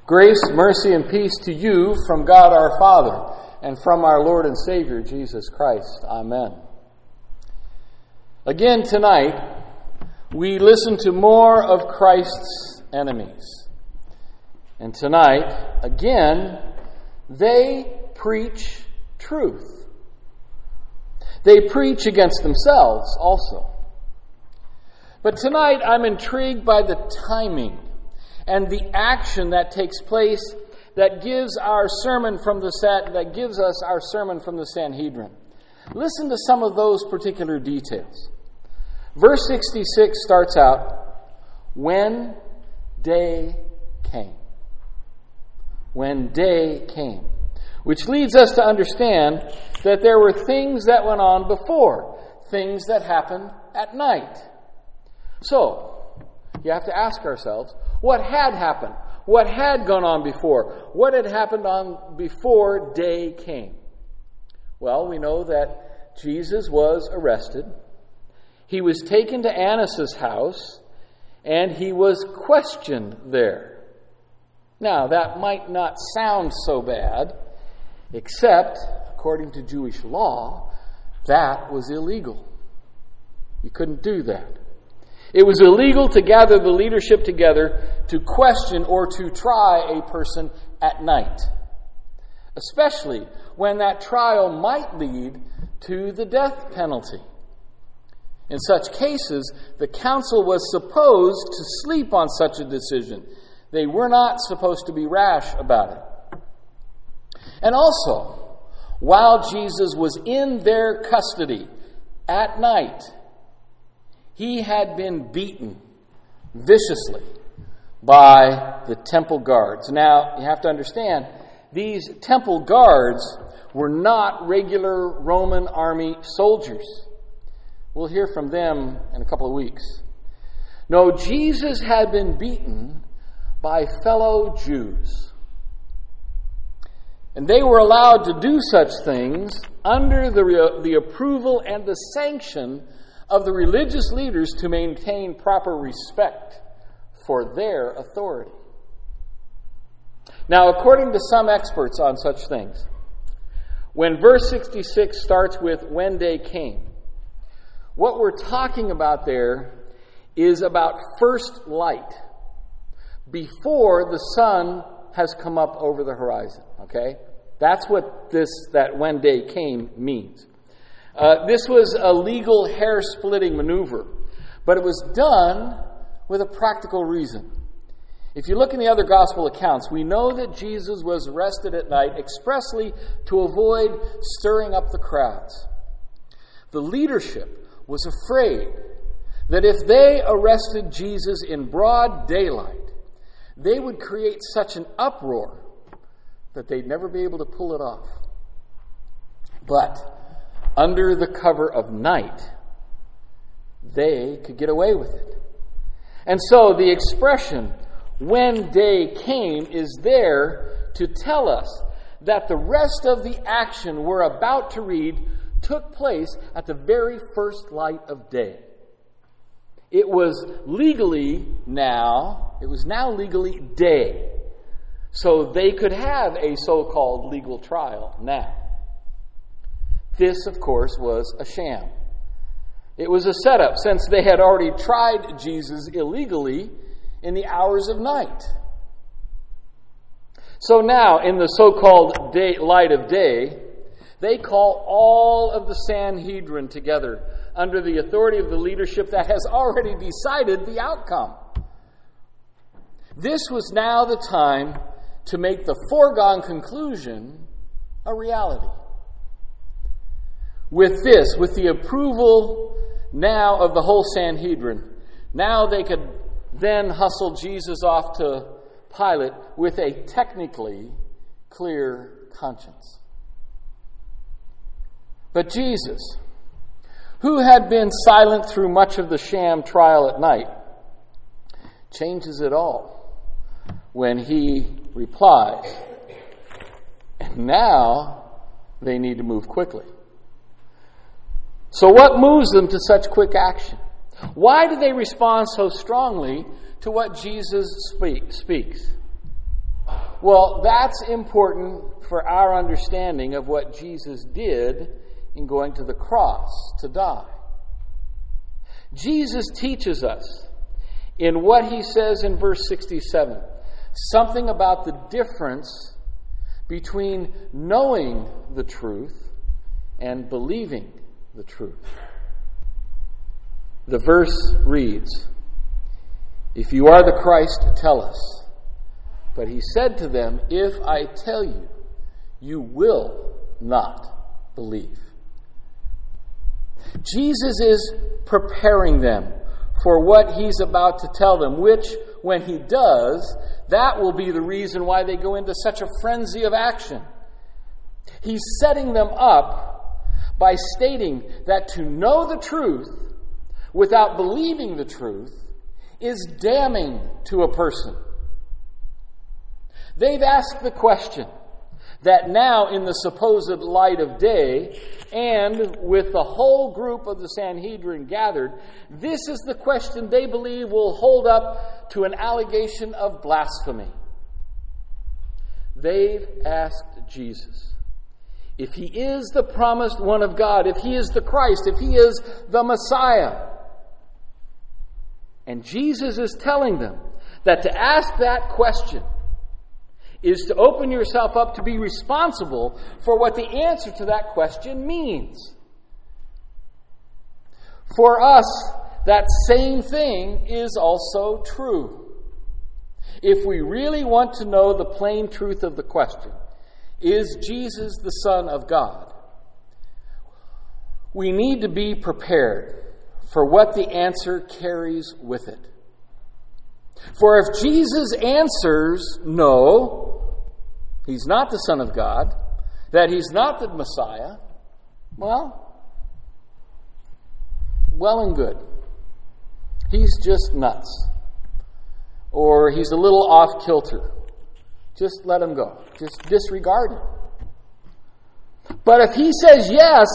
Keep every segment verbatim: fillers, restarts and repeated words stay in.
Grace, mercy, and peace to you from God our Father and from our Lord and Savior, Jesus Christ. Amen. Again tonight, we listen to more of Christ's enemies. And tonight, again, they preach truth. They preach against themselves also. But tonight, I'm intrigued by the timing and the action that takes place that gives our sermon from the that gives us our sermon from the Sanhedrin. Listen to some of those particular details. Verse sixty-six starts out, when day came. When day came. Which leads us to understand that there were things that went on before, things that happened at night. So, you have to ask ourselves, what had happened? What had gone on before? What had happened on before day came? Well, we know that Jesus was arrested. He was taken to Annas' house, and he was questioned there. Now, that might not sound so bad, except, according to Jewish law, that was illegal. You couldn't do that. It was illegal to gather the leadership together to question or to try a person at night, especially when that trial might lead to the death penalty. In such cases, the council was supposed to sleep on such a decision. They were not supposed to be rash about it. And also, while Jesus was in their custody at night, he had been beaten viciously by the temple guards. Now, you have to understand, these temple guards were not regular Roman army soldiers. We'll hear from them in a couple of weeks. No, Jesus had been beaten by fellow Jews. And they were allowed to do such things under the, the approval and the sanction of the religious leaders to maintain proper respect for their authority. Now, according to some experts on such things, when verse sixty-six starts with when day came, what we're talking about there is about first light, before the sun has come up over the horizon. Okay? That's what this that when day came means. Uh, this was a legal hair-splitting maneuver, but it was done with a practical reason. If you look in the other gospel accounts, we know that Jesus was arrested at night expressly to avoid stirring up the crowds. The leadership was afraid that if they arrested Jesus in broad daylight, they would create such an uproar that they'd never be able to pull it off. But under the cover of night, they could get away with it. And so the expression, when day came, is there to tell us that the rest of the action we're about to read took place at the very first light of day. It was legally now, it was now legally day. So they could have a so-called legal trial now. This, of course, was a sham. It was a setup, since they had already tried Jesus illegally in the hours of night. So now, in the so-called day, light of day, they call all of the Sanhedrin together under the authority of the leadership that has already decided the outcome. This was now the time to make the foregone conclusion a reality. With this, with the approval now of the whole Sanhedrin, now they could then hustle Jesus off to Pilate with a technically clear conscience. But Jesus, who had been silent through much of the sham trial at night, changes it all when he replies. And now they need to move quickly. So what moves them to such quick action? Why do they respond so strongly to what Jesus speak, speaks? Well, that's important for our understanding of what Jesus did in going to the cross to die. Jesus teaches us in what he says in verse sixty-seven, something about the difference between knowing the truth and believing the truth. The verse reads, "If you are the Christ, tell us." But he said to them, "If I tell you, you will not believe." Jesus is preparing them for what he's about to tell them, which, when he does, that will be the reason why they go into such a frenzy of action. He's setting them up by stating that to know the truth without believing the truth is damning to a person. They've asked the question that now, in the supposed light of day, and with the whole group of the Sanhedrin gathered, this is the question they believe will hold up to an allegation of blasphemy. They've asked Jesus, if he is the promised one of God, if he is the Christ, if he is the Messiah. And Jesus is telling them that to ask that question is to open yourself up to be responsible for what the answer to that question means. For us, that same thing is also true. If we really want to know the plain truth of the question, is Jesus the Son of God? We need to be prepared for what the answer carries with it. For if Jesus answers no, he's not the Son of God, that he's not the Messiah, well, well and good. He's just nuts. Or he's a little off kilter. Just let him go. Just disregard it. But if he says yes,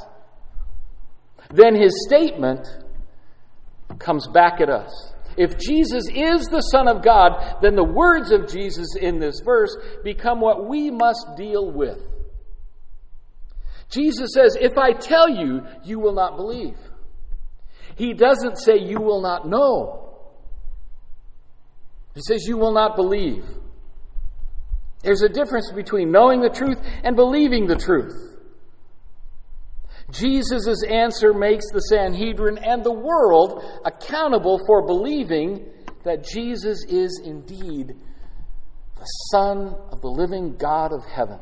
then his statement comes back at us. If Jesus is the Son of God, then the words of Jesus in this verse become what we must deal with. Jesus says, if I tell you, you will not believe. He doesn't say you will not know. He says you will not believe. There's a difference between knowing the truth and believing the truth. Jesus' answer makes the Sanhedrin and the world accountable for believing that Jesus is indeed the Son of the living God of heaven.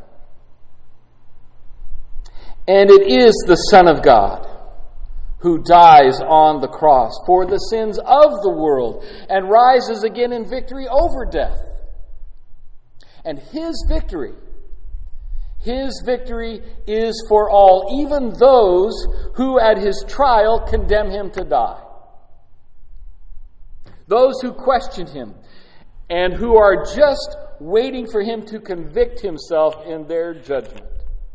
And it is the Son of God who dies on the cross for the sins of the world and rises again in victory over death. And his victory His victory is for all, even those who at his trial condemn him to die. Those who question him and who are just waiting for him to convict himself in their judgment.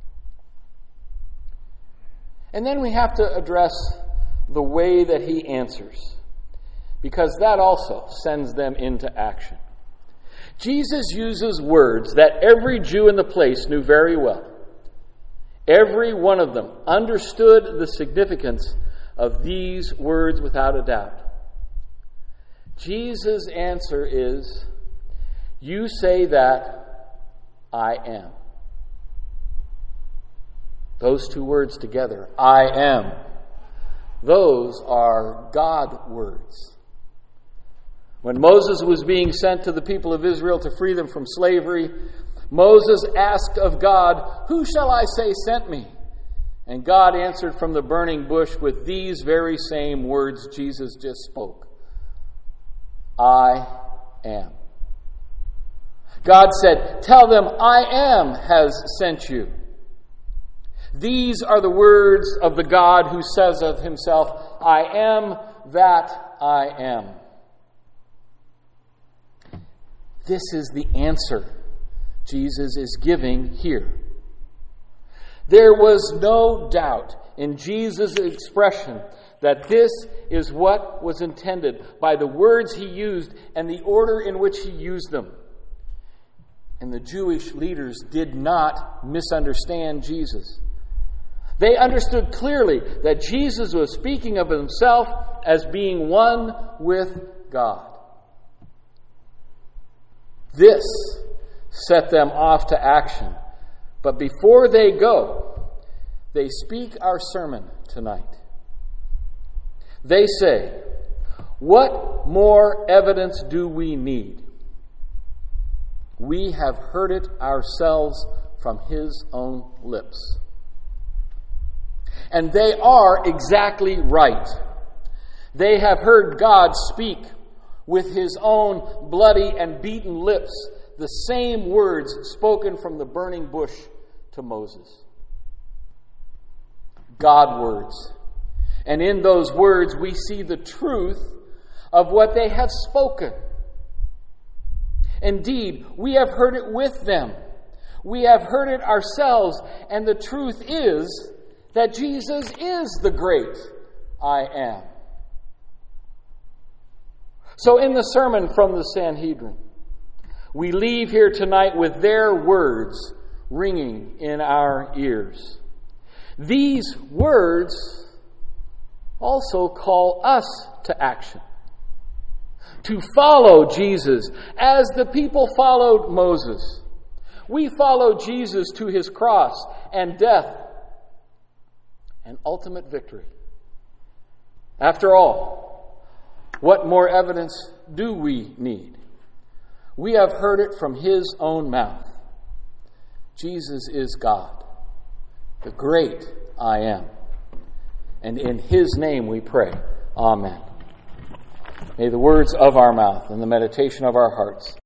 And then we have to address the way that he answers, because that also sends them into action. Jesus uses words that every Jew in the place knew very well. Every one of them understood the significance of these words without a doubt. Jesus' answer is, you say that I am. Those two words together, I am. Those are God words. When Moses was being sent to the people of Israel to free them from slavery, Moses asked of God, who shall I say sent me? And God answered from the burning bush with these very same words Jesus just spoke. I am. God said, tell them, I am has sent you. These are the words of the God who says of himself, I am that I am. This is the answer Jesus is giving here. There was no doubt in Jesus' expression that this is what was intended by the words he used and the order in which he used them. And the Jewish leaders did not misunderstand Jesus. They understood clearly that Jesus was speaking of himself as being one with God. This set them off to action. But before they go, they speak our sermon tonight. They say, "What more evidence do we need? We have heard it ourselves from his own lips." And they are exactly right. They have heard God speak with his own bloody and beaten lips the same words spoken from the burning bush to Moses. God words. And in those words we see the truth of what they have spoken. Indeed, we have heard it with them. We have heard it ourselves, and the truth is that Jesus is the great I am. So in the sermon from the Sanhedrin, we leave here tonight with their words ringing in our ears. These words also call us to action, to follow Jesus as the people followed Moses. We follow Jesus to his cross and death and ultimate victory. After all, what more evidence do we need? We have heard it from his own mouth. Jesus is God, the great I am. And in his name we pray. Amen. May the words of our mouth and the meditation of our hearts